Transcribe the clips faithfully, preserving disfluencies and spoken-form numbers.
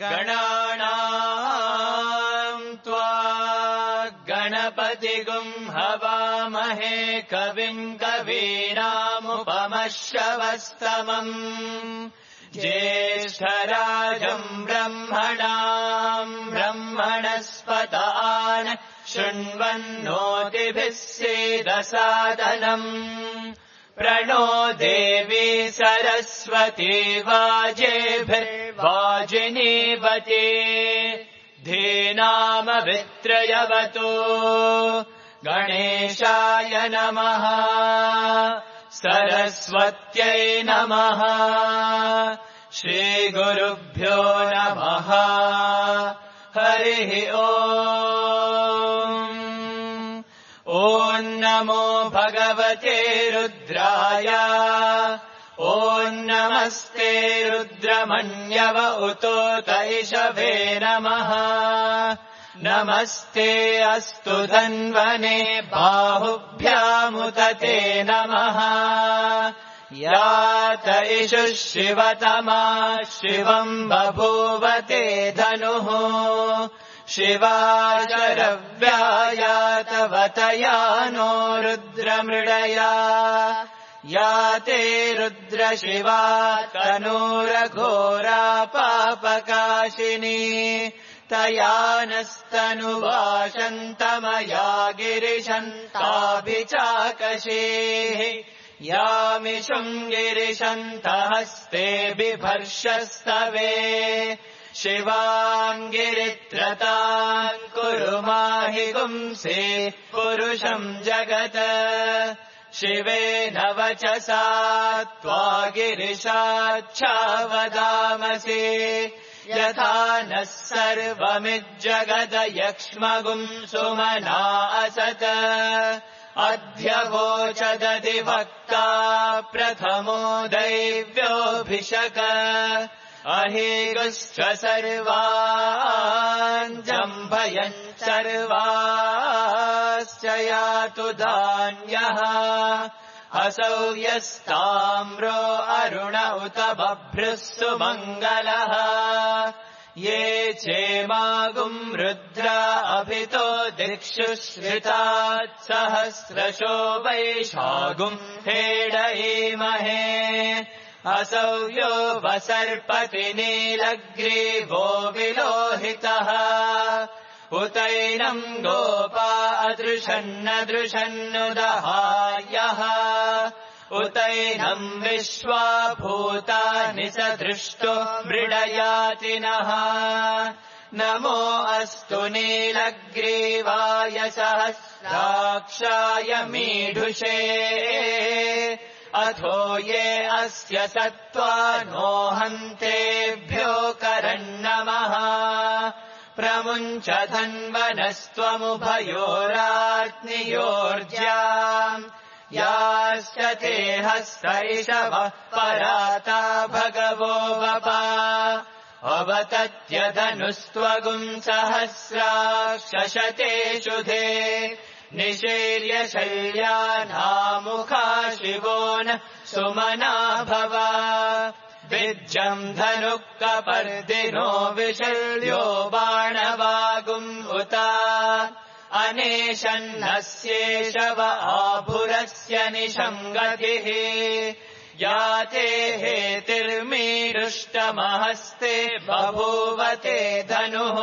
गणानाम् त्वा गणपतिगुं हवामहे कविम् कवीनामुपमश्रवस्तमम् ज्येष्ठराजम् ब्रह्मणाम् ब्रह्मणस्पतान् शृण्वन्नोतिभिः सीदसादनम् प्रणो देवी सरस्वती वाजेभिर्वाजिनीवती धीनामवित्रयवतु गणेशाय नमः सरस्वत्यै नमः श्रीगुरुभ्यो नमः हरिः ओम् ॐ नमो भगवते रुद्राय ॐ नमस्ते रुद्रमन्यव उतोतैषवे नमः नमस्ते अस्तु धन्वने बाहुभ्यामुदते नमः यात इषुः शिवतमा शिवम् बभूवते धनुः शिवाशरव्यायातवतया नो रुद्रमृडया याते रुद्रशिवा तनूरघोरा पापकाशिनी तया नस्तनुवाशन्तमया गिरिशन्ताभिचाकशेः यामिषुम् गिरिशन्तहस्ते बिभर्षस्तवे शिवाङ्गिरित्रताम् कुरु माहि गुंसे पुरुषम् जगत् शिवेन वचसा त्वा गिरिशाच्छावदामसि यथा नः सर्वमिज्जगदयक्ष्मगुम् सुमना असत अध्यवोचदधिवक्ता प्रथमो दैव्योऽभिषक अहेगुश्च सर्वान् जम्भयन् सर्वाश्च यातु धान्यः असौ यस्ताम्रो अरुण उत बभ्रुः सुमङ्गलः ये चेमागुम् रुद्रा अभितो दिक्षु श्रितात् सहस्रशो वैशागुम् हेडयेमहे असौ यो वसर्पति नीलग्रीवो विलोहितः उतैनम् गोपा अदृशन्नदृशन्नुदहार्यः उतैनम् विश्वा भूतानि स दृष्टो मृडयातिनः नमो अस्तु नीलग्रीवाय सहस्राक्षाय मीढुषे अथो ये अस्य सत्त्वा नो हन्तेभ्यो करन्नमः प्रमुञ्च धन्वनस्त्वमुभयोराग्नियोर्ज्याम् याश्च ते हस्तैषवः पराता भगवो वपा अवतत्यधनुस्त्वगुम् सहस्राक्षशते शुधे निशीर्य शल्यानामुखा शिवो न सुमना भव विज्जम् धनुः कपर्दिनो विशल्यो बाणवागुम् उता अनेशन्नस्येषव आभुरस्य निशङ्गतिः याते हेतिर्मीरुष्टमहस्ते बभूवते धनुः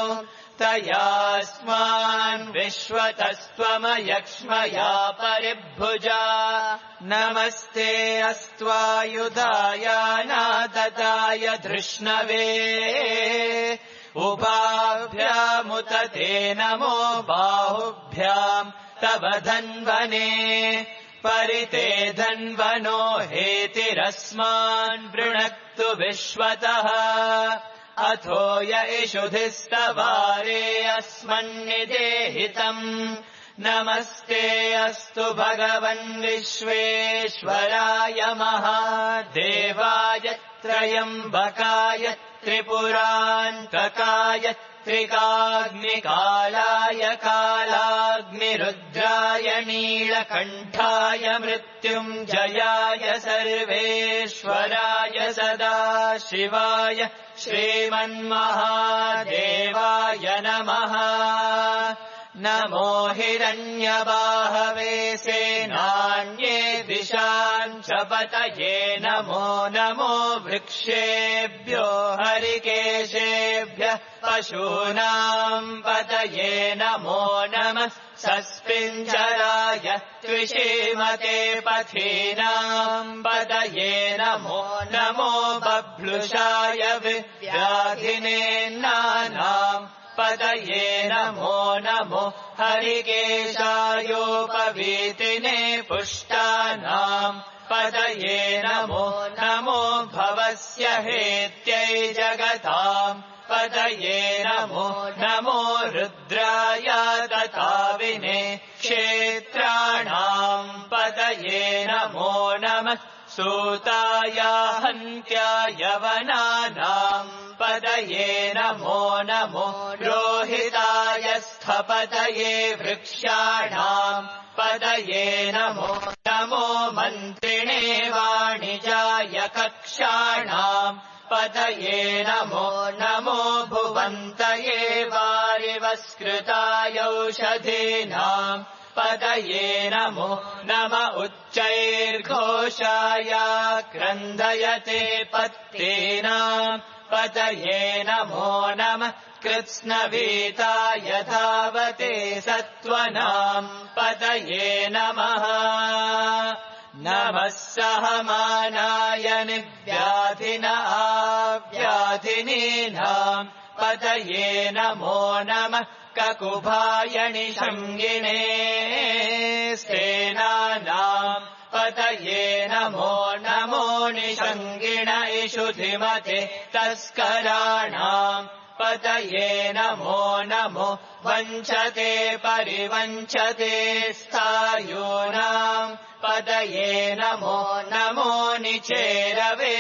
तयास्मान् विश्वतस्त्वमयक्ष्मया परिभुजा नमस्ते अस्त्वायुधाय नादताय धृष्णवे उभाभ्यामुत ते नमो बाहुभ्याम् तव धन्वने परिते धन्वनो हेतिरस्मान् वृणक्तु विश्वतः अथो य इषुधिस्तवारे अस्मन्निदेहितम् नमस्ते अस्तु भगवन् विश्वेश्वराय महादेवाय त्रयम्बकाय त्रिपुरान्तकाय त्रिकाग्निकालाय कालाग्निरुद्राय नीलकण्ठाय मृत्युञ्जयाय सर्वेश्वराय सदा शिवाय श्रीमन्महादेवाय नमः। नमो हिरण्यबाहवे सेनान्ये दिशां च पतये नमो नमो वृक्षेभ्यो हरिकेशेभ्यः पशूनां पतये नमो नमः। सस्पिञ्जराय त्विषीमते पथीनां पतये नमो नमो बभ्लुषाय विव्याधिने नानां पतये नमो नमो हरिकेशायोपवीतिने पुष्टानां पतये नमो नमो भवस्य हेत्यै जगतां पतये नमो नमो रुद्राय तताविने क्षेत्राणां पतये नमो नमः। सूताय हन्त्याय वनानां पतये नमो नमो रोहिताय स्थपतये वृक्षाणां पतये नमो नमो मन्त्रिणे वाणिजाय कक्षाणां पतये नमो नमो भुवन्तये वारिवस्कृताय औषधीनां पतये नमो नम उच्चैर्घोषाय क्रन्दयते पत्तीनां पतये नमो नमः। कृत्स्नवीताय धावते सत्त्वनां पतये नमः। नमः सहमानाय निव्याधिन आव्याधिनीनां पतये नमो नमः। ककुभाय निषङ्गिणे सेनानां पतये नमो नमो निषङ्गिण इषुधिमते तस्कराणां पतये नमो नमो वञ्चते परिवञ्चते स्थायूनां पतये नमो नमो निचेरवे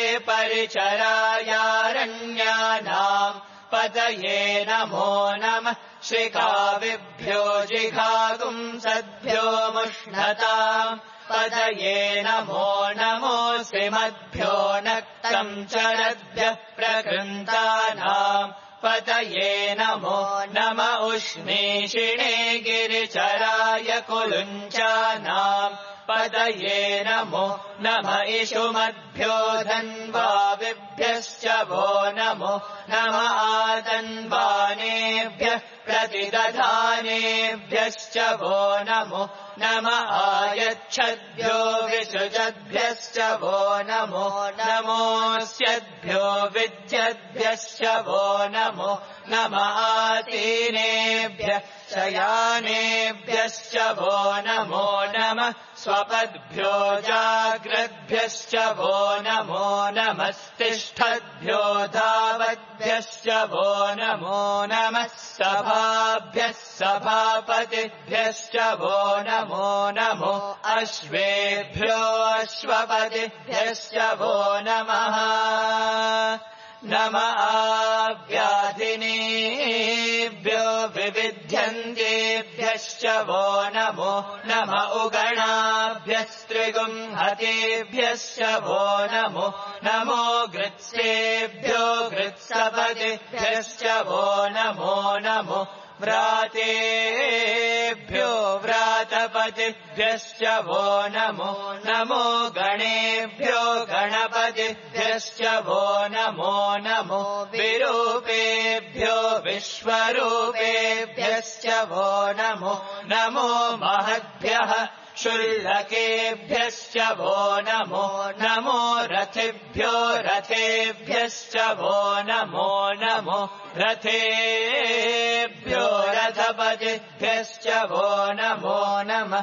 परिचरायारण्यानां पतये नमो नमः। श्रिकाविभ्यो जिघागुंसद्भ्यो मुष्णतां पतये नमो नमो श्रीमद्भ्यो नक्तं चरद्भ्यः प्रकृन्तानां पतये नमो नम उष्णीषिणे गिरिचराय कुलुञ्चानां पतये नमो नम इषुमद्भ्यो धन्वाविभ्यश्च वो नमो नम आदन्वानेभ्यः प्रतिदधानेभ्यश्च वो नमो नम आयच्छद्भ्यो विसृजद्भ्यश्च वो नमो नमोऽस्यद्भ्यो विद्यद्भ्यश्च वो नमो नम आसीनेभ्यः शयानेभ्यश्च वो नमो नमः। स्वपद्भ्यो जाग्रद्भ्यश्च वो नमो नमस्तिष्ठद्भ्यो धावद्भ्यश्च वो नमो नमः। सभाभ्यः सभापतिभ्यश्च वो नमो नमो अश्वेभ्यो अश्वपतिभ्यश्च वो नमः। नम आव्याधिनेभ्यो विविध्यन्तेभ्यश्च वो नमो नम उगणाभ्यस्त्रिगुंहतेभ्यश्च वो नमो नमो गृत्सेभ्यो गृत्सपतिभ्यश्च वो नमो नमो व्रातेभ्यो व्रातपतिभ्यश्च वो नमो नमो गणेभ्यो गणपतिभ्यश्च वो नमो नमो विरूपेभ्यो विश्वरूपेभ्यश्च वो नमो नमो महद्भ्यः शुल्लकेभ्यश्च वो नमो नमो रथिभ्यो रथेभ्यश्च वो नमो नमो रथेभ्यो रथपतिभ्यश्च वो नमो नमः।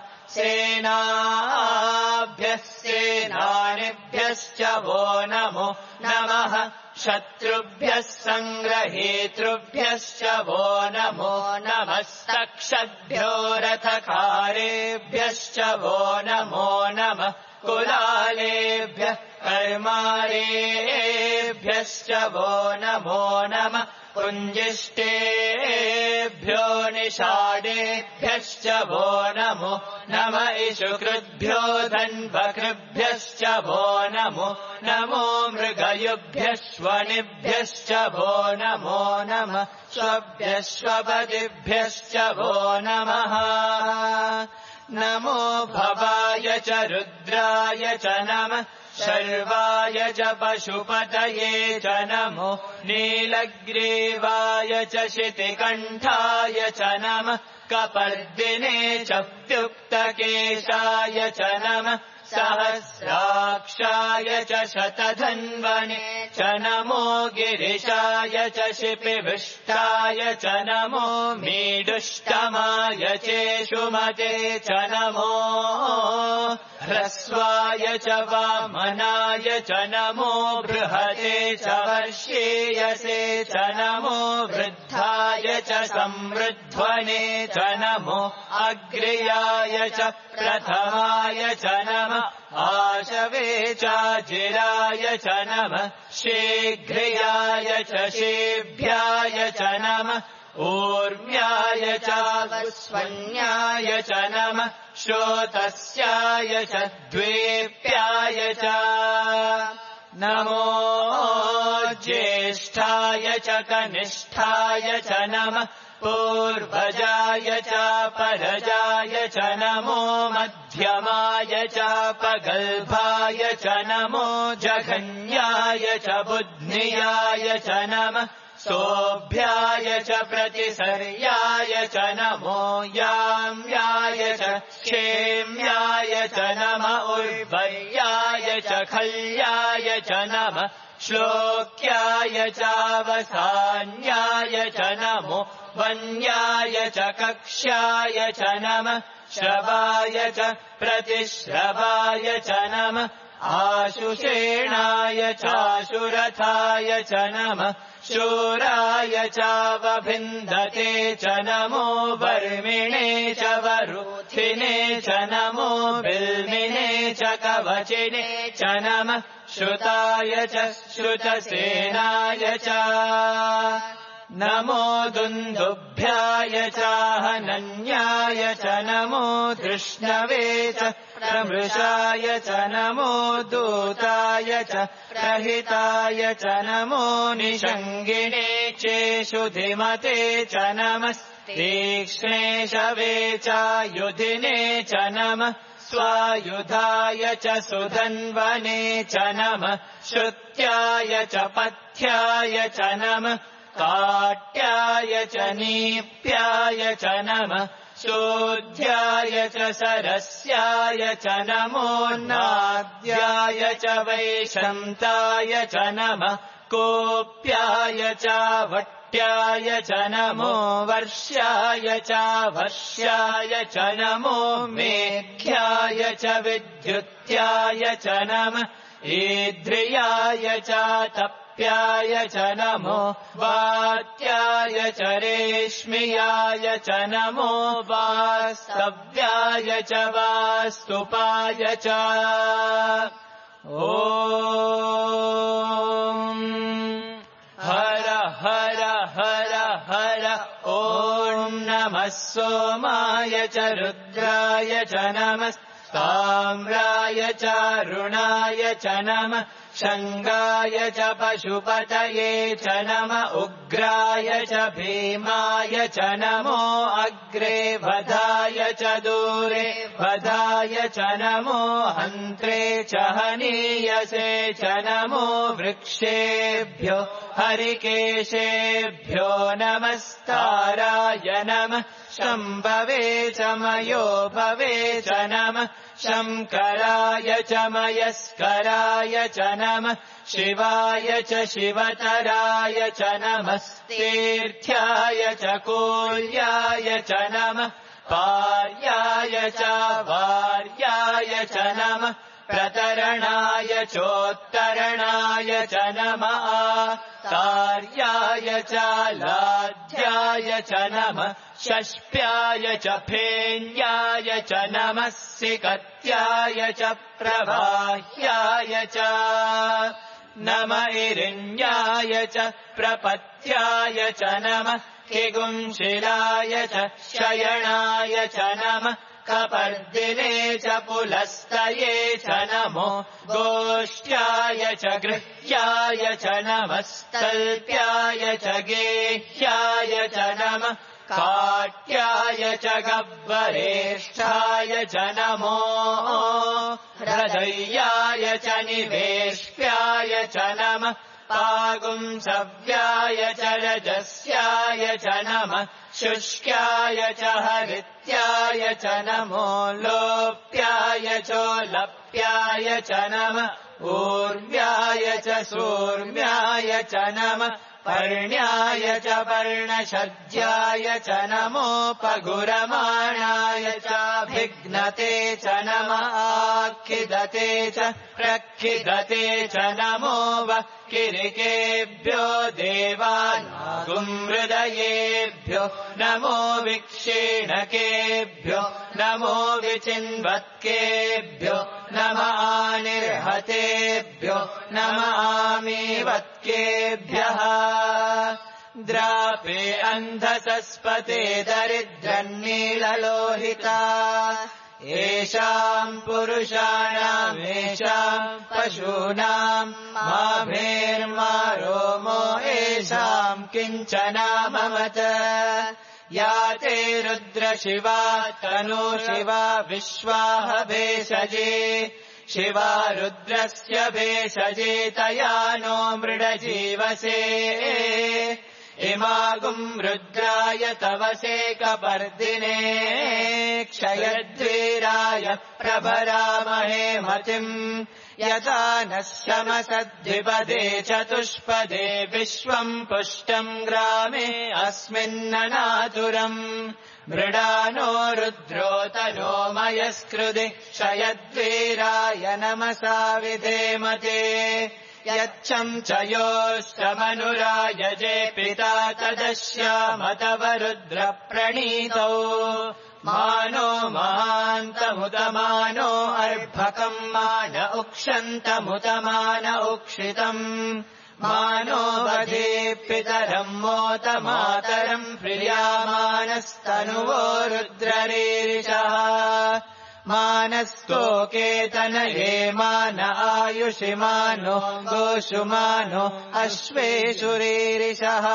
सेनाभ्यः सेनानिभ्यश्च वो नमो नमः। शत्रुभ्यः सङ्ग्रहेतृभ्यश्च वो नमो नमस्तक्षद्भ्यो रथकारेभ्यश्च वो नमो नमः। कुलालेभ्यः कर्मारेभ्यश्च वो नमो नमः। कुञ्जिष्टेभ्यो निषाडेभ्यश्च वो नमो नम इषुकृद्भ्यो धन्वकृभ्यश्च वो नमो नमो मृगयुभ्यश्वनिभ्यश्च वो नमो नमः स्वभ्यश्वपदिभ्यश्च वो नमः नमो भवाय च रुद्राय च नमः शर्वाय च पशुपतये च नमो नीलग्रीवाय च शितिकण्ठाय च नमः कपर्दिने च प्युक्तकेशाय च नमः सहस्राक्षाय च शतधन्वने च नमो गिरिशाय च शिपिविष्टाय च नमो मीडुष्टमाय चेषुमते च नमो ह्रस्वाय च वामनाय च नमो बृहते च वर्षीयसे च नमो वृद्धाय च संवृध्वने च नमो अग्र्याय च प्रथमाय च नमः आशवे चाजिराय च नमः शीघ्रियाय च शेभ्याय च नमः ऊर्व्याय चावस्वन्याय च नमः श्रोतस्याय च द्वेप्याय च नमो ज्येष्ठाय च कनिष्ठाय च नमः पूर्वजाय च परजाय च नमो मध्यमाय च पगल्भाय च नमो जघन्याय च बुध्नियाय च नमः सोऽभ्याय च प्रतिसर्याय च नमो याम्याय च क्षेम्याय च नमः उर्वर्याय च खल्याय च नमः श्लोक्याय चावसान्याय च नमो वन्याय च कक्ष्याय च नमः श्रवाय च प्रतिश्रवाय च नमः आशुषेणाय चाशुरथाय च नमः शूराय चावभिन्दते च नमो वर्मिणे च वरुथिने च नमो बिल्मिने च कवचिने च नमः श्रुताय च श्रुतसेनाय च नमो दुन्दुभ्याय चाहनन्याय च नमो धृष्णवे च प्रमृषाय च नमो दूताय च प्रहिताय च नमो निषङ्गिणे चेषुधिमते च नमः तीक्ष्णे शवे चायुधिने च नमः स्वायुधाय च सुधन्वने च नमः श्रुत्याय च पथ्याय च नमः काट्याय च नीप्याय च नमः शोध्याय च सरस्याय च नमो नाद्याय च वैशन्ताय च नमः कोप्याय च वट्याय च नमो वर्ष्याय च वर्ष्याय च नमो मेघ्याय च विद्युत्याय च नमः ईद्रियाय च तप्याय च नमो वात्याय च रेश्मियाय च नमो वास्तव्याय च वास्तुपाय च ॐ हर हर हर हर ॐ नमः सोमाय च रुद्राय च नमः ताम्राय च रुणाय च नमः शङ्गाय च पशुपतये च नमः उग्राय च भीमाय च नमो अग्रे वधाय च दूरे वधाय च नमो हन्त्रे च हनीयसे च नमो वृक्षेभ्यो हरिकेशेभ्यो नमस्ताराय नमः शम्भवे च मयोभवे च नमः शङ्कराय च मयस्कराय च नमः शिवाय च शिवतराय च नमः तीर्थ्याय च कोल्याय च नमः पार्याय च वार्याय च नमः प्रतरणाय चोत्तरणाय च नमः कार्याय च लाध्याय च नमः षष्प्याय च फेन्याय च नमः सिकत्याय च प्रवाह्याय च नम इरिण्याय च प्रपत्याय च नमः किगुंशिलाय च शयनाय च नमः कपर्दिने च पुलस्तये च नमो गोष्ठ्याय च गृह्याय च नमस्तल्प्याय च गेह्याय च नमः काट्याय च गब्बरेष्ठाय च नमो हृदयाय च निवेश्याय च नमः पागुंसव्याय च रजस्याय च नमः शुष्क्याय च हरित्याय च नमो लोप्याय चोलप्याय च नमः ऊर्व्याय च सूर्व्याय च नमः पर्ण्याय च पर्णशज्याय च नमोपगुरमाणाय चाभिघ्नते च नमः आखिदते च प्रखिदते च नमो वक्किरिकेभ्यो देवानागुंहृदयेभ्यो नमो विक्षीणकेभ्यो नमो विचिन्वत्केभ्यो नम आनिर्हतेभ्यो नम आमीवत्केभ्यः द्रापे अन्धसस्पते दरिद्रन्नीललोहिता येषाम् पुरुषाणामेषाम् पशूनाम् माभेर्मारोमो येषाम् किञ्चनाममत या ते रुद्रशिवा तनु शिवा विश्वाह भेषजे शिवा रुद्रस्य भेषजे तया नो मृडजीवसे इमागुम् रुद्राय तवसे कपर्दिने क्षयद्वीराय प्रभरामहे मतिम् यथा नः शमसद्विपदे चतुष्पदे विश्वम् पुष्टम् ग्रामे अस्मिन्ननातुरम् मृडानो रुद्रो तनो मयस्कृति क्षयद्वीराय नमसा विधेमते यच्छम् च योष्टमनुरायजे पिता तदश्यामतव रुद्रप्रणीतौ मानो महान्तमुतमानो अर्भकम् मान उक्षन्तमुतमान उक्षितम् मानो वधे पितरम् मोत मातरम् प्रियामानस्तनुवो रुद्ररीरिषः मानस्तोकेतनये मान आयुषि मानो गोषुमानो अश्वेषुरीरिषः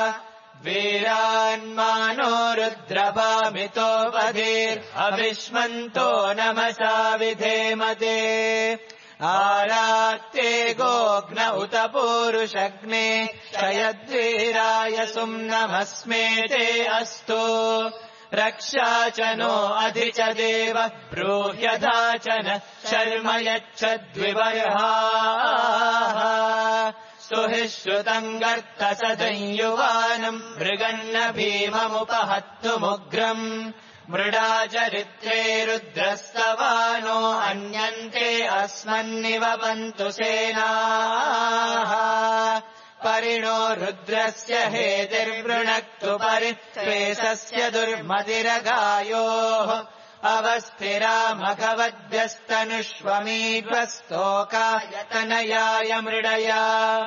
वीरान्मानो रुद्रभामितो वधेर्हविष्मन्तो नमसा विधेमते आरात्ते गोघ्न उत पूरुषग्ने क्षयद्वीराय सुम्नमस्मेते अस्तु रक्षा च नो अधि च देव ब्रूह्यथा च न शर्म यच्छद्विबर्हाः सुहि श्रुतम् गर्तसदंयुवानम् मृगन्न भीममुपहत्तुमुग्रम् मृडा चरित्रे रुद्रस्तवानो अन्यन्ते अस्मन्निवपन्तु सेनाः परिणो रुद्रस्य हेतिर्वृणक्तु परित्वेषस्य दुर्मतिरगायोः अवस्थिरामघवद्यस्तनुष्वमीड्वस्तोकायतनयाय मृडया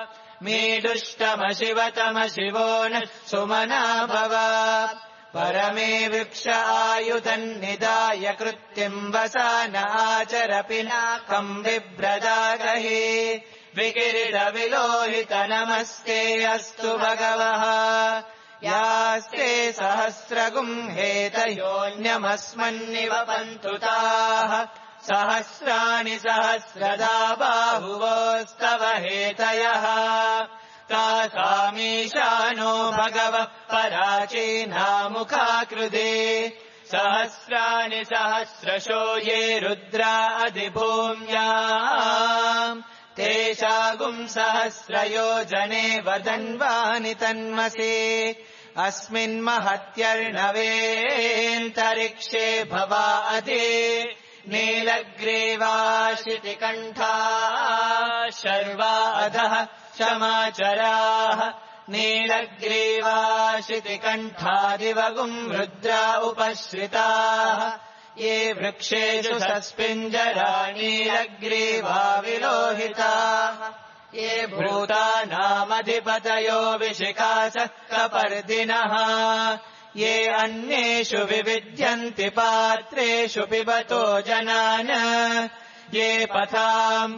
मीडुष्टमशिवतमशिवो न सुमना भव परमे विप्ष आयुधन्निदाय कृत्तिम् वसान आचर पिनाकम् बिभ्रदागहि विकिरीटविलोहित नमस्ते अस्तु भगवः यास्ते सहस्रगुम् हेतयोऽन्यमस्मन्निवपन्तु ताः सहस्राणि सहस्रदा बाहुवोस्तव हेतयः तासामीशानो भगवः पराचीनामुखाकृते सहस्राणि सहस्रशो ये रुद्रा अधिभूम्याम् तेषागुम् सहस्रयोजने वदन्वानि तन्मसे अस्मिन्महत्यर्णवेऽन्तरिक्षे भवा अधि नीलग्रीवाशितिकण्ठा शर्वा अधः क्षमाचराः नीलग्रीवाशितिकण्ठादिवगुम् रुद्रा उपश्रिताः ये वृक्षेषु सस्पिञ्जरा नीलग्रीवा विलोहिताः ये भूतानामधिपतयो विशिखासः कपर्दिनः ये अन्येषु विविध्यन्ति पात्रेषु पिबतो जनान् ये पथाम्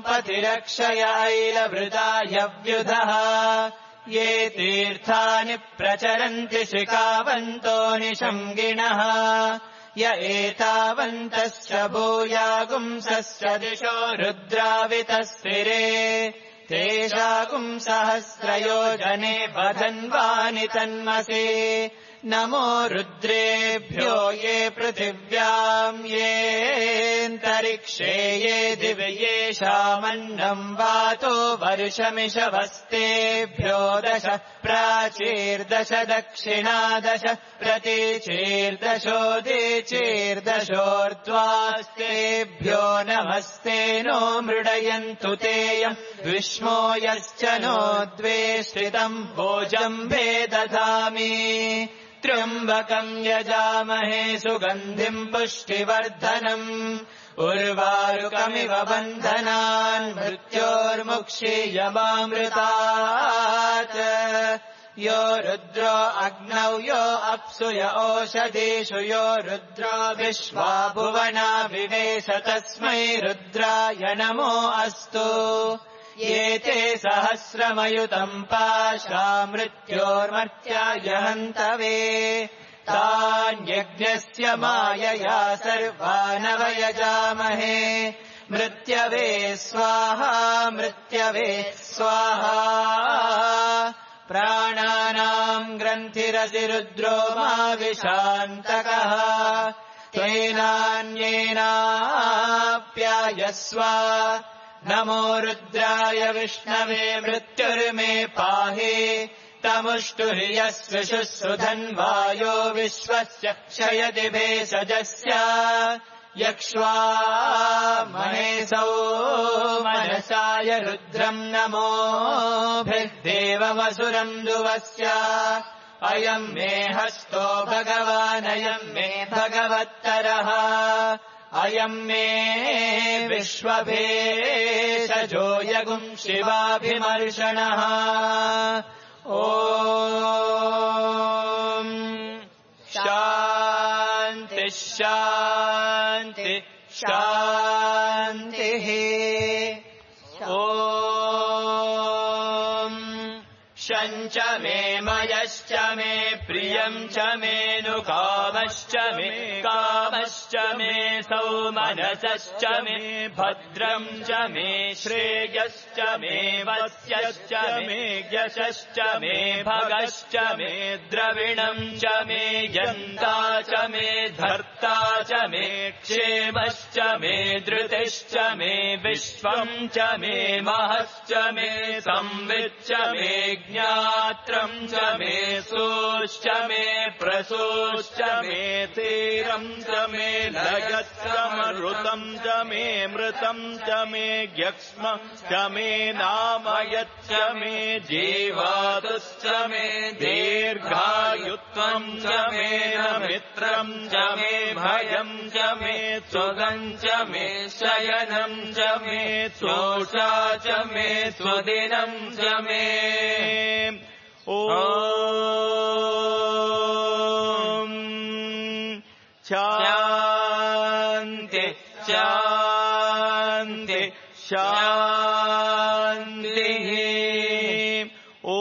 पथिरक्षयैलवृतायव्युधः ये तीर्थानि प्रचरन्ति शिखावन्तो निशङ्गिणः य एतावन्तश्च भूयागुंसश्च दिशो रुद्रावितस्थिरे तेषाकुम् सहस्रयोजने बधन्वानि तन्मसे नमो रुद्रेभ्यो ये पृथिव्याम् येऽन्तरिक्षे ये दिव्येषामन्नम् वातो वर्षमिषवस्तेभ्यो दश प्राचीर्दश दक्षिणादश प्रतीचीर्दशोदीचीर्दशोर्ध्वास्तेभ्यो नमस्ते नो मृडयन्तु तेयम् विष्मो यश्च नो द्वेष्टितम् भोजम्भे दधामि त्र्यम्बकम् यजामहे सुगन्धिम् पुष्टिवर्धनम् उर्वारुकमिव बन्धनान् मृत्योर्मुक्षीयमामृतात् यो रुद्रो अग्नौ यो अप्सु य ओषधीषु यो रुद्रो विश्वा भुवना विवेश तस्मै रुद्राय नमो अस्तु ये ते सहस्रमयुतम् पाशा मृत्योर्मर्त्याय हन्तवे तान्यज्ञस्य मायया सर्वानवयजामहे मृत्यवे स्वाहा मृत्यवे स्वाहा प्राणानाम् ग्रन्थिरसि रुद्रो मा विशान्तकः तेनान्येनाप्यायस्व नमो रुद्राय विष्णवे मृत्युर्मे पाहि तमुष्टुर्यस्य शुश्रुधन्वायो विश्वस्य क्षयति भेषजस्य यक्ष्वा महेशौ मनसाय रुद्रम् नमोभिर्देवमसुरम् दुवस्य अयम् मे हस्तो भगवानयम् मे भगवत्तरः अयम् मे विश्वभेषजो यगुम् शिवाभिमर्शनः ॐ शान्ति शान्ति शान्तिः ॐ शञ्च मे मयश्च मे प्रियम् च मे नु कामश्च मे कामश्च मे सौमनसश्च मे भद्रम् च मे श्रेयश्च मे वस्यश्च मे यशश्च मे भगश्च मे द्रविणम् च मे यन्ता च मे धर्ता च मे क्षेमश्च मे धृतिश्च मे विश्वम् च मे महश्च मे संविच्च मे ज्ञात्रम् च मे सोश्च मे प्रसोश्च मे तीरम् च मे लयत्रमरुतम् च मे मृतम् च मे यक्ष्म च मे नामयच्च मे जीवातुश्च मे दीर्घायुत्वम् च मे मित्रम् च मे भयम् च मे सुगम् च मे शयनम् च मे सोषा च मे स्वदिनम् च मे ॐ शान्ति शान्ति शान्तिः ॐ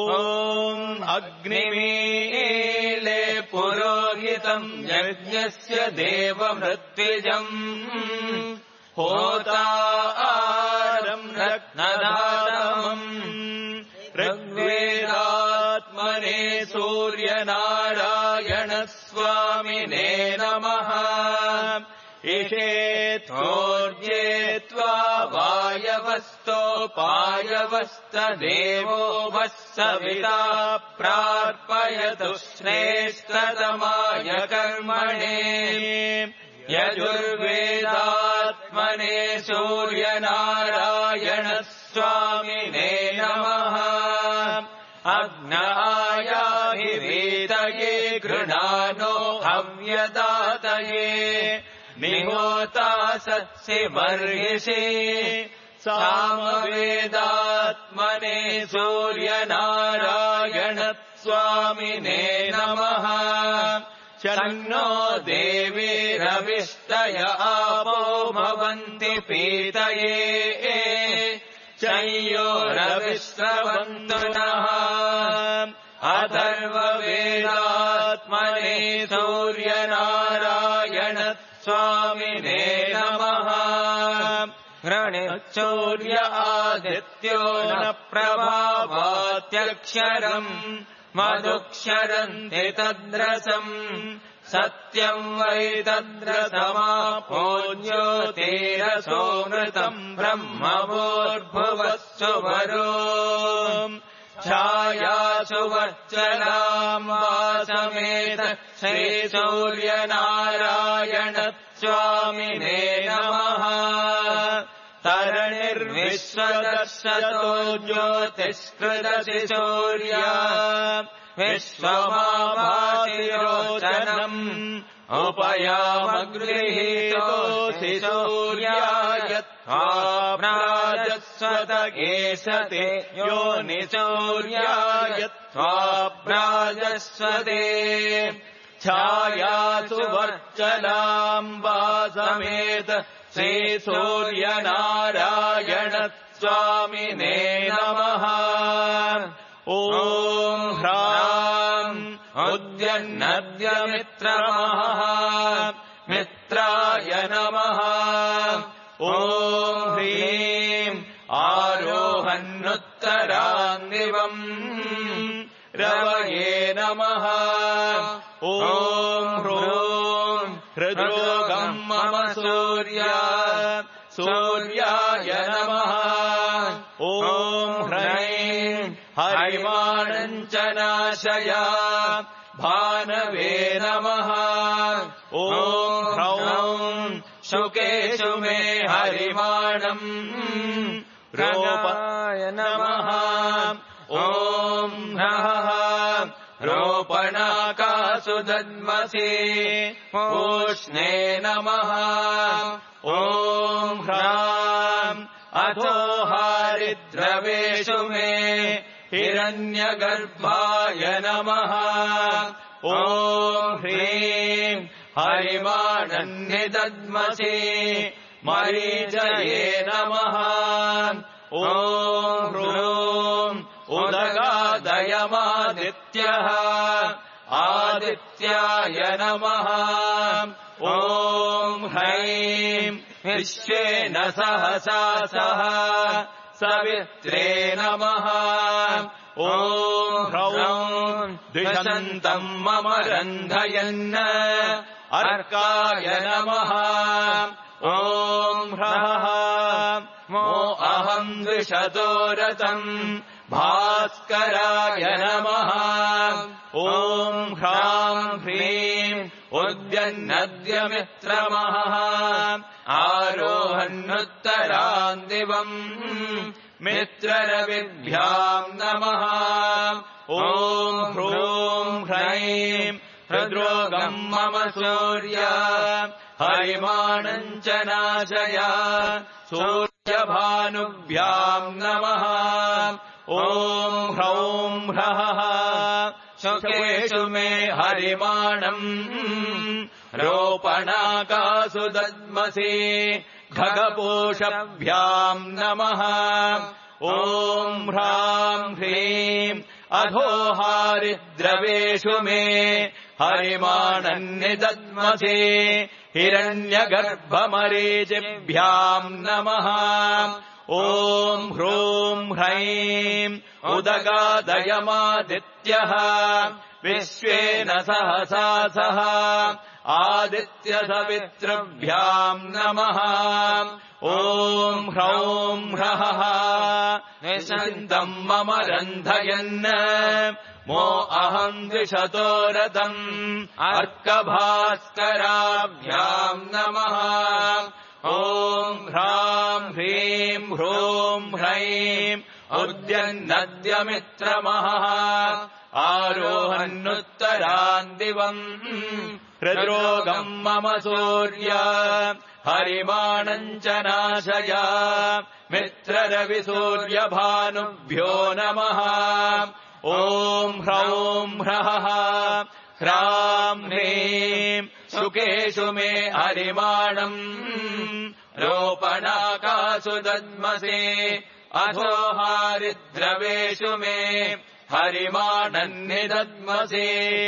अग्निमीले पुरोहितम् यज्ञस्य देवमृत्विजम् होतारम् रत्नदातमम् ऋग्वेदात्मने सूर्यनारायणस्वामिने नमः इषेत्वोर्जे त्वा वायवस्तोपायवस्तदेवो वः सविता प्रार्पयतु श्रेष्ठतमाय कर्मणे यजुर्वेदात्मने सूर्यनारायणस्वामिने नमः अग्नायाभिवेदये गृणानो हव्यदातये निहोता सत्सि बर्हिषि सामवेदात्मने सूर्यनारायण स्वामिने नमः शन्नो देवीरविष्टय आपो भवन्ति पीतये शय्योरविश्रवन्तु नः अथर्ववेदात्मने सूर्यनारायण स्वामिने नमः सूर्य आदित्यो न प्रभावात्यक्षरम् मधुक्षरन्ति तद्रसम् सत्यम् वै तद्रसमापो ज्योतिरसोऽमृतम् ब्रह्मभूर्भुवः सुवरो छायासु वर्चलाम् वासमेत श्रीसूर्यनारायण स्वामिने नमः तरणिर्विश्वदर्शतो ज्योतिष्कृदसि सूर्या विश्वमाभातिरोचनम् उपयामगृहीतोऽसि सूर्याय त्वाप्राजस्वत एषते योनिसूर्याय त्वाप्राजस्वते छायासु वर्चलाम् वासमेत श्रीसूर्यनारायण स्वामिने नमः ॐ ह्राम् उद्यन्नद्यमित्रमः मित्राय नमः ॐ ह्रीम् आरोहन्नुत्तरान्दिवम् रवये नमः ॐ ह्रूम् हृद्रोगम् मम सूर्य सूर्याय नमः ॐ ह्रैम् हरिमाणम् च नाशय भानवे नमः ॐ ह्रौम् शुकेषु मे हरिमाणम् रोपाय नमः ॐ ह्रः रोपणाकासु दद्मसि पूष्णे नमः ॐ ह्राम् अथो हारिद्रवेषु मे हिरण्यगर्भाय नमः ॐ ह्रीम् हरिमाणन्निदद्मसि मरीचये नमः ॐ ह्रूम् उदगादयमादित्यः आदित्याय नमः ॐ ह्रैम् विश्वेन सहसा सह सवित्रे नमः ॐ ह्रौम् द्विषन्तम् मम रन्धयन् अर्काय नमः ॐ ह्रः मो अहम् द्विषतो रतम् भास्कराय नमः ॐ ह्राम् ह्रीम् उद्यन्नद्यमित्रमः आरोहन्नुत्तरान्दिवम् मित्ररविभ्याम् नमः ॐ ह्रूम् ह्रैम् हृद्रोगम् मम सूर्य हरिमाणम् च नाशय सूर्यभानुभ्याम् नमः ॐ ह्रौम् ह्रः शुकेषु मे हरिमाणम् रोपणाकासु दद्मसि खगपोषभ्याम् नमः ॐ ह्राम् ह्रीम् अधो हारिद्रवेषु मे हरिमाणन्निदद्मसि हिरण्यगर्भमरीचिभ्याम् नमः ॐ ह्रूम् ह्रैम् उदगादयमादित्यः विश्वेन सहसा सह आदित्यसवितृभ्याम् नमः ॐ ह्रौम् ह्रः निशन्तम् मम रन्धयन् मो अहम् द्विषतो रतम् अर्कभास्कराभ्याम् नमः ॐ ह्राम् ह्रीम् ह्रूम् ह्रैम् उद्यन्नद्यमित्रमः आरोहन्नुत्तरान्दिवम् हृद्रोगम् मम सूर्य हरिमाणम् च नाशय मित्ररविसूर्यभानुभ्यो नमः ॐ ह्रौं ह्रः ह्रां ह्रीं शुकेषु मे हरिमाणम् रोपणाकासु दद्मसे अथो हारिद्रवेषु मे हरिमाणन्निदद्मसे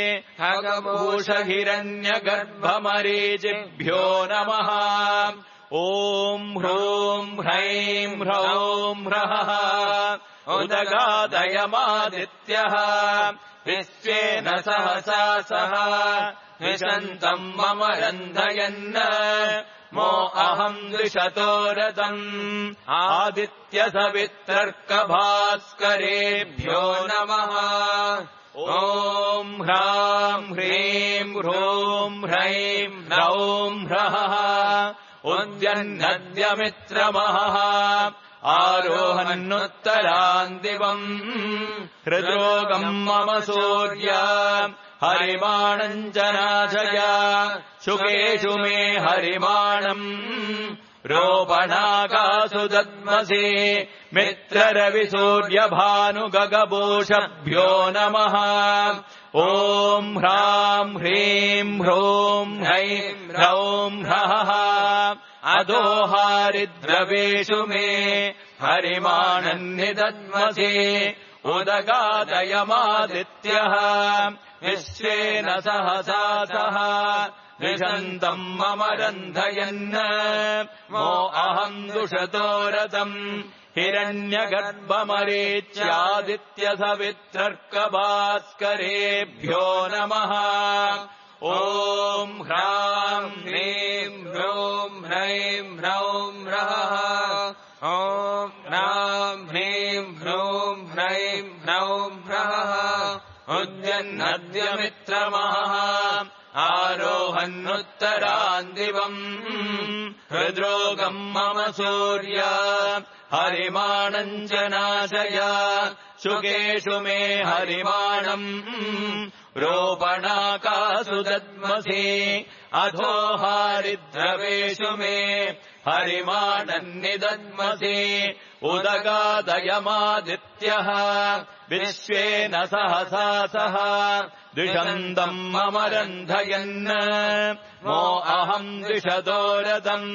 खगभूषहिरण्यगर्भमरीचिभ्यो नमः ॐ ह्रूं ह्रैं ह्रौं ह्रः उदगादयमादित्यः विश्वेन सहसा सह विशन्तम् मम रन्धयन् मो अहम् द्विषतो रतम् आदित्यसवित्रर्कभास्करेभ्यो नमः ॐ ह्रां ह्रीं ह्रूं ह्रैं ह्रौं ह्रः उद्यन्नद्यमित्रमहः आरोहन्नुत्तरान् दिवम् हृद्रोगम् मम सूर्य हरिमाणम् च नाशय शुकेषु मे हरिमाणम् रोपणाकासु दद्मसे मित्ररविसूर्यभानुगगभूषभ्यो नमः ॐ ह्रां ह्रीं ह्रूं ह्रैं ह्रौं ह्रः अधो हारिद्रवेषु मे हरिमाणन्निदद्मसे उदगादयमादित्यः विश्वेन सहसा सह विशन्तम् मम रन्धयन् मो अहम् दुषतो रतम् हिरण्यगर्भमरीच्यादित्यसवित्रर्कभास्करेभ्यो नमः ॐ ह्रां ह्रीं ह्रूं ह्रैं ह्रौं ह्रः ॐ ह्रां ह्रीं ह्रूं ह्रैं ह्रौं ह्रः उद्यन्नद्यमित्रमहः आरोहन्नुत्तरान् दिवम् हृद्रोगम् मम सूर्य हरिमाणम् च नाशय शुकेषु मे हरिमाणम् रोपणाकासु दद्मसे अधो हारिद्रवेषु मे हरिमाणन्निदद्मसे उदगादयमादित्यः विश्वेन सहसा सह द्विषन्तम् मम रन्धयन् मो अहम् द्विषतो रतम्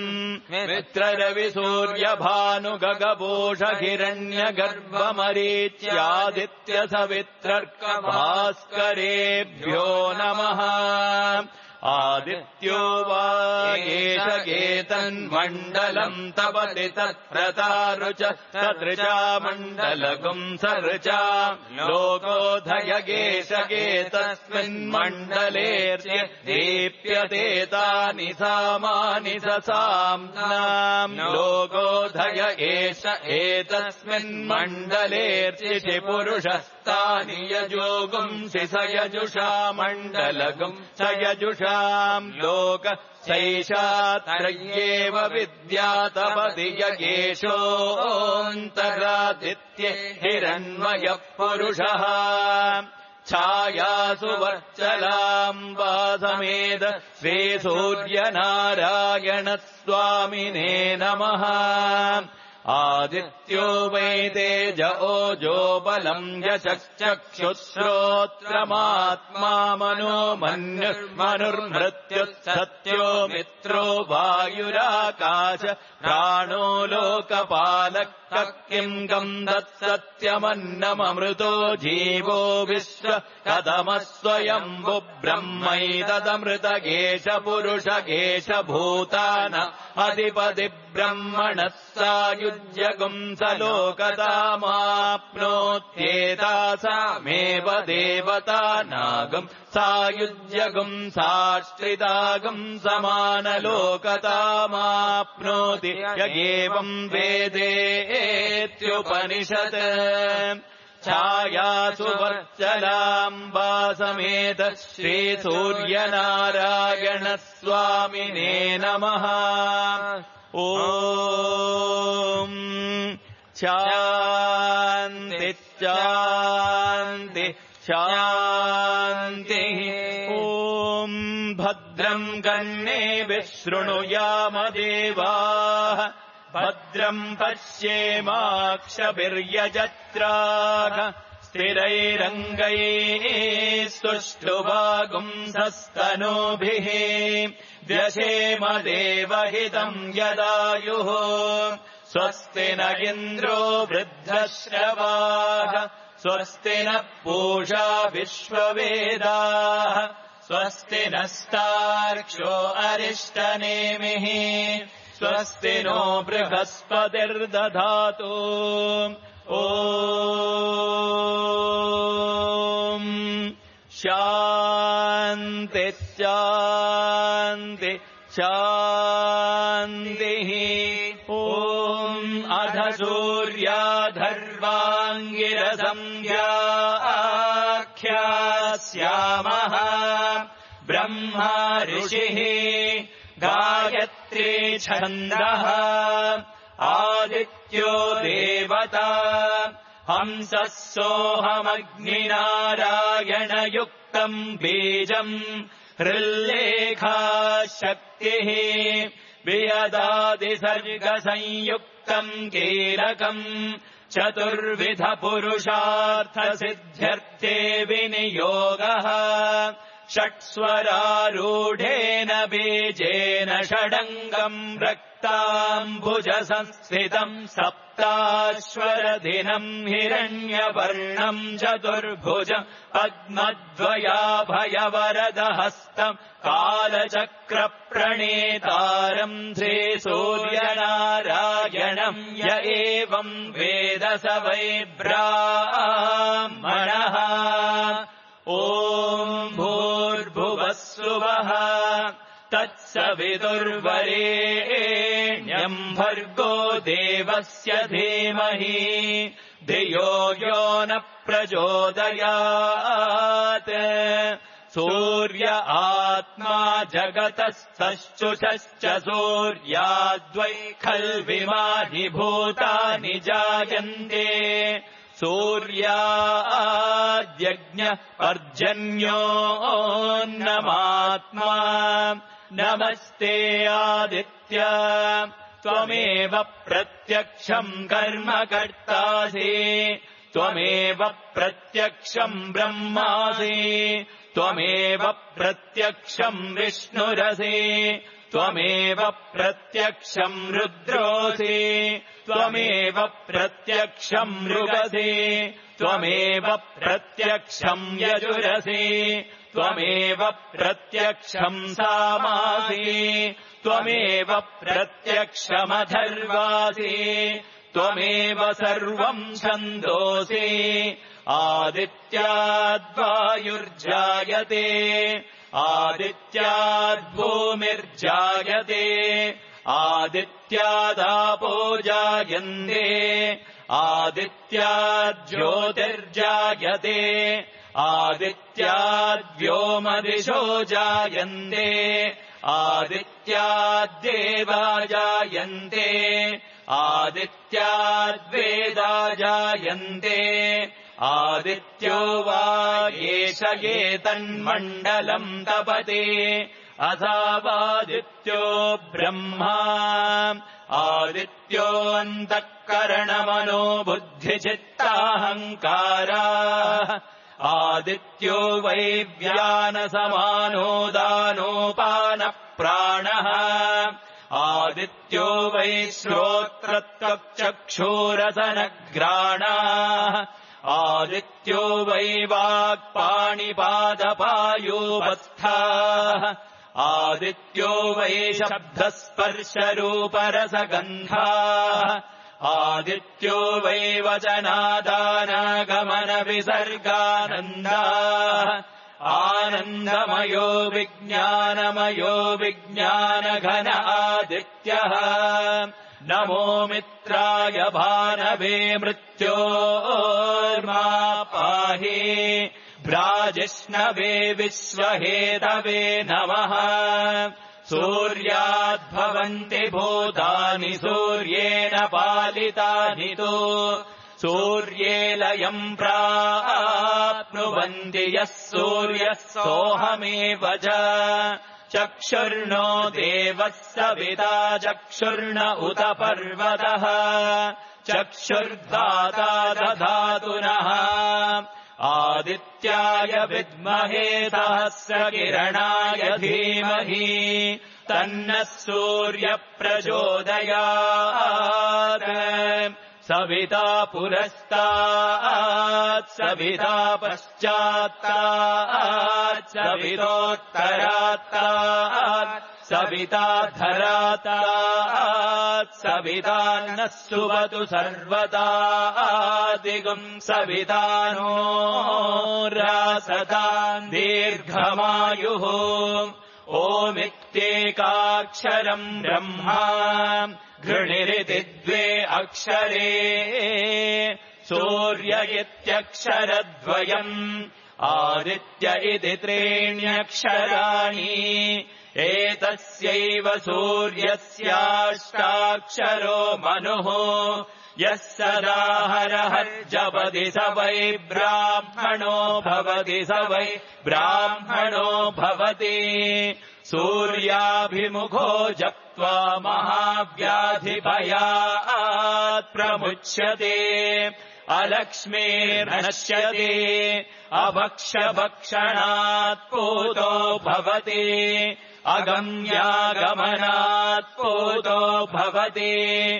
मित्ररविसूर्यभानुगगभूषहिरण्यगर्भमरीच्यादित्यसवित्रर्कभास्करेभ्यो नमः आदित्यो वा एष गेतन्मण्डलम् तपति तत्प्रतारुच तदृचा मण्डलगुम् सरचा लोकोधय गेश गेतस्मिन्मण्डलेऽर्च्य दीप्यते तानि सामानि ससाम्नाम् लोकोधय एष एतस्मिन्मण्डलेऽर्चिषि पुरुषस्तानि यजोगुंसि स यजुषा मण्डलगुम् स यजुषा लोक सैषात्रय्येव विद्यातपति यगेशोऽन्तरादित्ये हिरण्मयः पुरुषः छायासु वर्चलाम्बा समेत श्रीसूर्यनारायणस्वामिने नमः आदित्यो वै तेज ओजो बलम् यशश्चक्षुश्रोत्रमात्मा मनो मन्युर्मनुर्मृत्युः सत्यो मित्रो वायुराकाश प्राणो लोकपालः किम् गम् तत्सत्यमन्नममृतो जीवो विश्व कथमस्वयम्भु ब्रह्मैतदमृतगेश पुरुषगेश भूतान अधिपति ब्रह्मणः सायुज्यगुम् स लोकतामाप्नोत्येतासामेव देवता नागम् सायुज्यगुम् साश्रितागम् समानलोकतामाप्नोति य एवम् वेदेत्युपनिषत् छायासु वर्चलाम्बा समेत श्रीसूर्यनारायणस्वामिने नमः ॐ शान्ति शान्ति शान्तिः ॐ भद्रम् कर्णेभिः शृणुयाम देवाः भद्रम् पश्येमाक्षभिर्यजत्राः स्थिरैरङ्गैः सुष्ठुवागुंसस्तनूभिः व्यशेम देवहितम् यदायुः स्वस्ति न इन्द्रो वृद्धश्रवाः स्वस्ति नः पूषा विश्ववेदाः स्वस्ति नस्तार्क्ष्यो अरिष्टनेमिः स्वस्ति नो बृहस्पतिर्दधातु ॐ शान्ति शान्ति शान्तिः ॐ अध सूर्याधर्वाङ्गिरसंज्ञाख्यास्यामः ब्रह्मा ऋषिः गायत्री छन्दः आदित्यो देवता हंसः सोऽहमग्निनारायणयुक्तम् बीजम् हृल्लेखा शक्तिः वियदादिसर्गसंयुक्तम् कीलकम् चतुर्विधपुरुषार्थसिद्ध्यर्थे विनियोगः षट्स्वरारूढेन बीजेन षडङ्गम् रक्ताम्बुजसंस्थितम् सप्ताश्वरधिनम् हिरण्यवर्णम् चतुर्भुजम् पद्मद्वयाभयवरदहस्तम् कालचक्रप्रणेतारम् श्रीसूर्यनारायणम् य एवम् वेद स वै ब्राह्मणः ॐ भूर्भुवः स्वः तत्सवितुर्वरेण्यम् भर्गो देवस्य धीमहि धियो यो न प्रचोदयात् सूर्य आत्मा जगतस्तश्चुषश्च सूर्याद्वै खल्विमानि भूतानि जायन्ते सूर्याद्यज्ञः पर्जन्योऽन्नमात्मा नमस्ते आदित्य त्वमेव प्रत्यक्षम् कर्म कर्तासि त्वमेव प्रत्यक्षम् ब्रह्मासि त्वमेव प्रत्यक्षम् विष्णुरसि त्वमेव प्रत्यक्षम् रुद्रोऽसि त्वमेव प्रत्यक्षम् मृगसि त्वमेव प्रत्यक्षम् यजुरसि त्वमेव प्रत्यक्षम् सामासि त्वमेव प्रत्यक्षमथर्वासि त्वमेव सर्वम् छन्दोसि आदित्याद्वायुर्जायते आदित्याद्भूमिर्जायते आदित्यादापो जायन्ते आदित्याज्योतिर्जायते आदित्याद्व्योमदिशो जायन्ते आदित्याद्देवा जायन्ते आदित्याद्वेदा जायन्ते आदित्यो वा एष एतन्मण्डलम् तपते अथावादित्यो ब्रह्मा आदित्योऽन्तःकरणमनो बुद्धिचित्ताहङ्काराः आदित्यो वै व्यानसमानो दानोपानप्राणः आदित्यो वै श्रोत्रत्वक्चक्षुरसनघ्राणाः आदित्यो वै वाक्पाणिपादपायूपस्थाः आदित्यो वै शब्दस्पर्शरूपरसगन्धाः आदित्यो वै वचनादानागमनविसर्गानन्दाः आनन्दमयो विज्ञानमयो विज्ञानघन आदित्यः नमो मित्राय भानवे मृत्योर्मा पाहि भ्राजिष्णवे विश्वहेतवे नमः सूर्याद्भवन्ति भूतानि सूर्येण पालितानि तु सूर्ये लयम् प्राप्नुवन्ति यः सूर्यः सोऽहमेव च चक्षुर्नो देवः सविता चक्षुर्न उत पर्वतः चक्षुर्दाता दधातु नः आदित्याय विद्महे सहस्रकिरणाय धीमहि तन्नः सूर्यः प्रचोदयात् सविता पुरस्तात् सविता पश्चात्तात् सवितोत्तरात्तात् सविता धरातात् सविता नः सुवतु सर्वतादिगुं सविता नो रासताम् दीर्घमायुः ओमित्येकाक्षरम् ब्रह्मा घृणिरिति द्वे अक्षरे सूर्य इत्यक्षरद्वयम् आदित्य इति त्रीण्यक्षराणि एतस्यैव सूर्यस्याष्टाक्षरो मनुः यः सदा हरहर्जपति स वै ब्राह्मणो भवति स वै ब्राह्मणो भवति सूर्याभिमुखो जप्त्वा महाव्याधिभयात् प्रमुच्यते अलक्ष्मीर्नश्यते अभक्ष्यभक्षणात् पूतो भवति अगम्यागमनात् पूतो भवति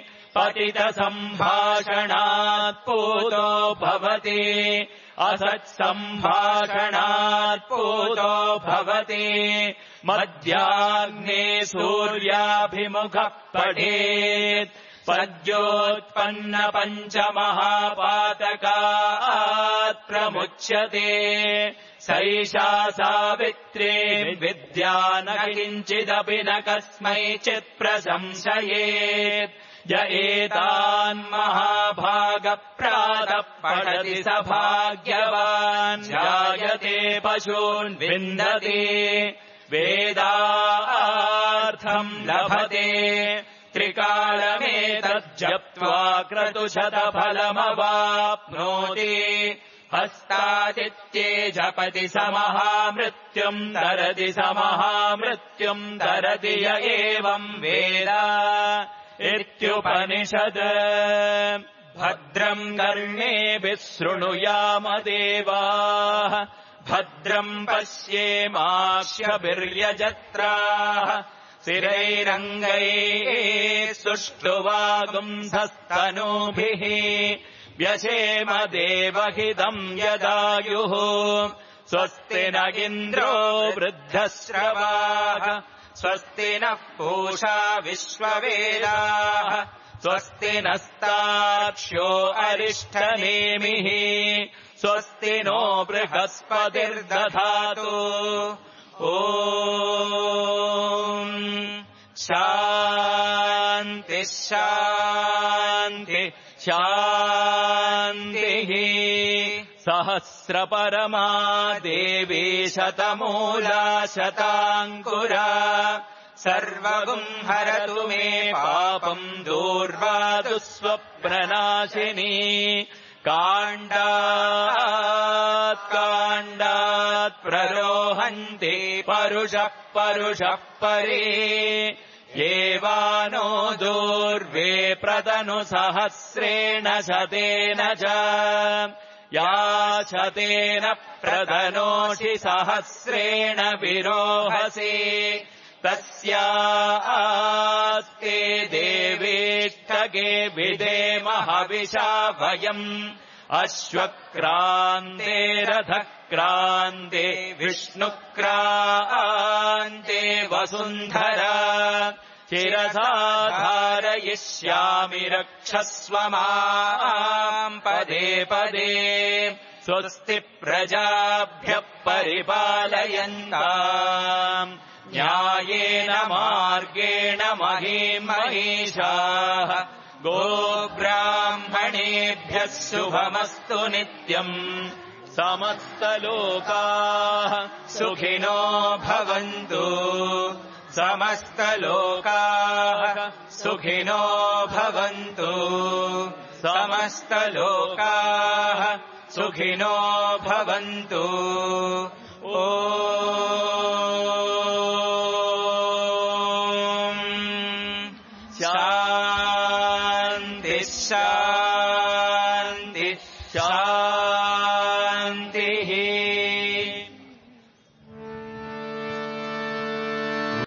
पतितसम्भाषणात् पूतो भवति असत्सम्भाषणात् पूतो भवति मध्याह्ने सूर्याभिमुखः पठेत् पद्योत्पन्नपञ्चमहापातकात् प्रमुच्यते सैषा सावित्री विद्या न किञ्चिदपि न कस्मैचित् प्रशंसयेत् य एतान् महाभागप्रातः पठति स भाग्यवान् जायते पशून् विन्दति वेदार्थम् लभते त्रिकालमेतज्जप्त्वा क्रतुशतफलमवाप्नोति हस्तादित्ये जपति स महामृत्युम् धरति स महामृत्युम् धरति य एवम् वेद इत्युपनिषत् भद्रम् कर्णेभिः शृणुयाम देवाः भद्रम् पश्येमाक्ष्यभिर्यजत्राः स्थिरैरङ्गैः सुष्ठुवागुंसस्तनूभिः व्यशेम देवहितम् यदायुः स्वस्ति न इन्द्रो वृद्धश्रवाः स्वस्ति नः पूषा विश्ववेदाः स्वस्ति नस्ताक्ष्यो अरिष्ठनेमिः स्वस्ति नो बृहस्पतिर्दधातु ॐ शान्ति शान्ति शान्तिः सहस्रपरमा देवी शतमूला शताङ्कुरा सर्वगुं हरतु मे पापम् दूर्वातु स्वप्ननाशिनी काण्डात् काण्डात् प्ररोहन्ति परुषः परुषः परे येवानो दूर्वे प्रतनु सहस्रेण शतेन च या शतेन प्रतनोषि सहस्रेण विरोहसि तस्यास्ते देवेष्टके विधेम हविषा वयम् अश्वक्रान्ते रथक्रान्ते विष्णुक्रान्ते वसुन्धरा शिरसा धारयिष्यामि रक्षस्व माम् पदे पदे स्वस्ति प्रजाभ्यः परिपालयन्ताम् न्यायेन मार्गेण महीम् महिषाः गोब्राह्मणेभ्यः शुभमस्तु नित्यम् समस्तलोकाः सुखिनो भवन्तु समस्तलोकाः सुखिनो भवन्तु समस्तलोकाः सुखिनो भवन्तु। ओ शान्ति शान्ति